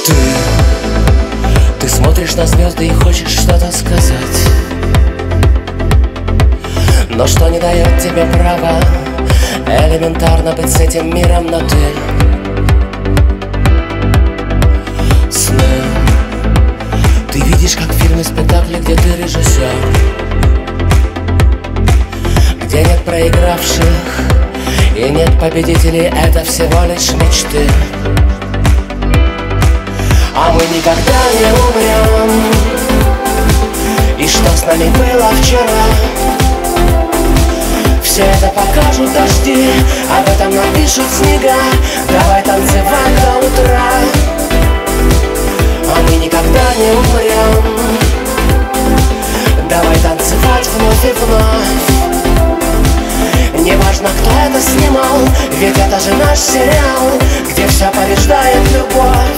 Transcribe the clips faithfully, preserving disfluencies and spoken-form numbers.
Ты, ты смотришь на звезды и хочешь что-то сказать, но что не дает тебе права элементарно быть с этим миром, но ты сны. Ты видишь, как в фильме спектакле, где ты режиссер, где нет проигравших и нет победителей, это всего лишь мечты. А мы никогда не умрем. И что с нами было вчера, все это покажут дожди, об этом напишут снега. Давай танцевать до утра. А мы никогда не умрем. Давай танцевать вновь и вновь. Неважно, кто это снимал, ведь это же наш сериал, где все побеждает любовь.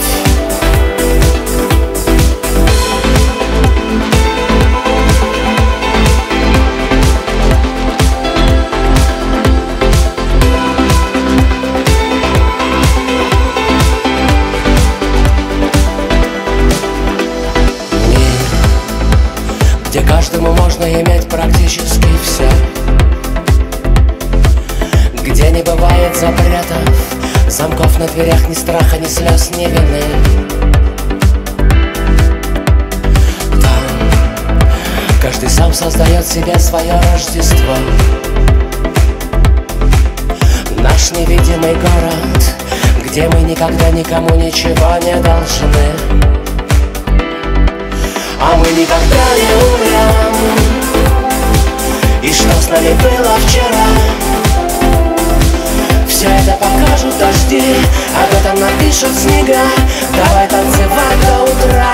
Где каждому можно иметь практически все, где не бывает запретов, замков на дверях, ни страха, ни слез, ни вины. Там каждый сам создает себе свое Рождество. Наш невидимый город, где мы никогда никому ничего не должны. А мы никогда не умрем. И что с нами было вчера, все это покажут дожди, об этом напишут снега. Давай танцевать до утра.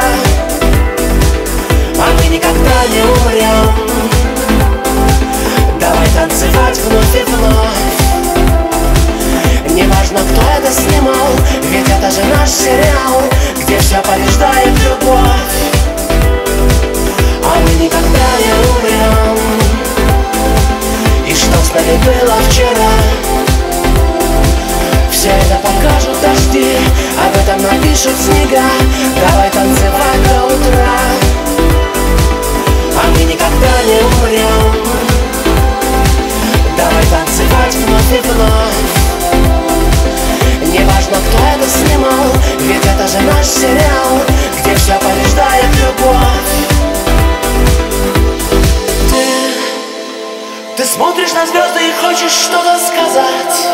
А мы никогда не умрем. Давай танцевать вновь и вновь. Неважно, кто это снимал, ведь это же наш сериал, где все побеждает любовь. А мы никогда не умрем. И что с нами было вчера, все это покажут дожди, об этом напишут снега. Давай танцевать до утра. А мы никогда не умрем. Давай танцевать вновь и вновь. Неважно, кто это снимал, ведь это же наш сериал, где все побеждает любовь. Ты смотришь на звезды и хочешь что-то сказать,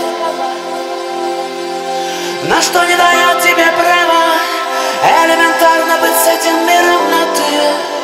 на что не дает тебе права элементарно быть с этим миром, но ты